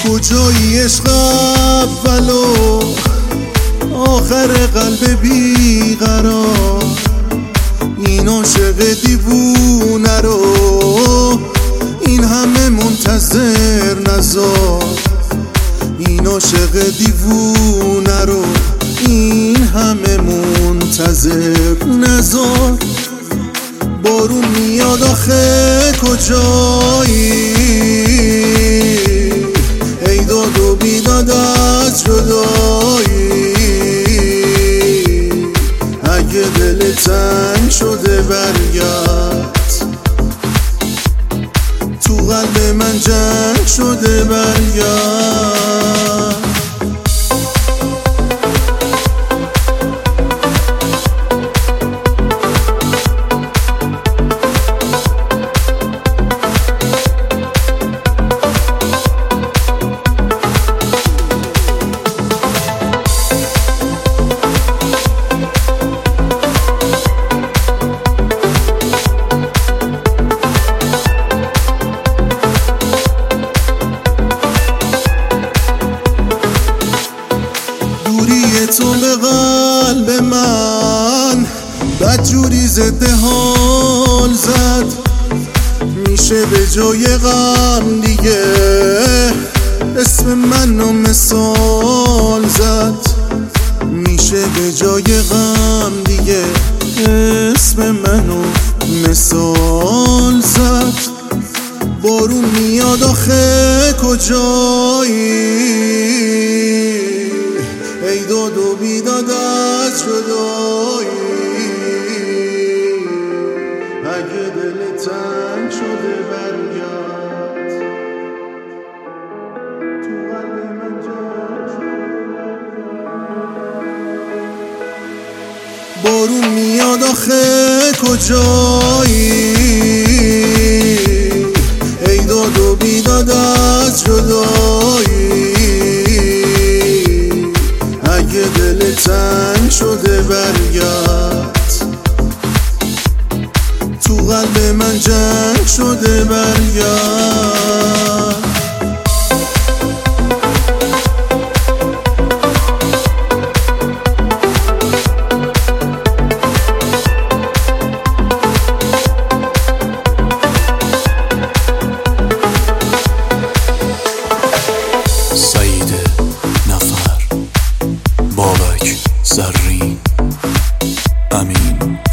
کجایی عشق اول و آخر قلب بیقرار؟ این عاشق دیوونه رو این همه منتظر نذار. این عاشق دیوونه رو این همه منتظر نذار. بارون میاد آخه کجایی؟ ای داد و بیداد از جدایی. اگه دل تنگ شده برگرد، تو قلب من جنگ شده برگرد. تو به قلب من بدجوری ضد حال زد. میشه به جای غم دیگه اسم منو مثال زد. میشه به جای غم دیگه اسم منو مثال زد. بارون میاد آخه کجایی؟ ای داد و بیداد از جدایی. اگه دل تنگ شده برگرد، تو قلب من جنگ شده برگرد. بارون میاد آخه کجایی؟ ای داد و بیداد از جدایی. اگه دل تنگ شده برگرد، تو قلب من جنگ شده برگرد. سعید نفر، بابک زرین، امین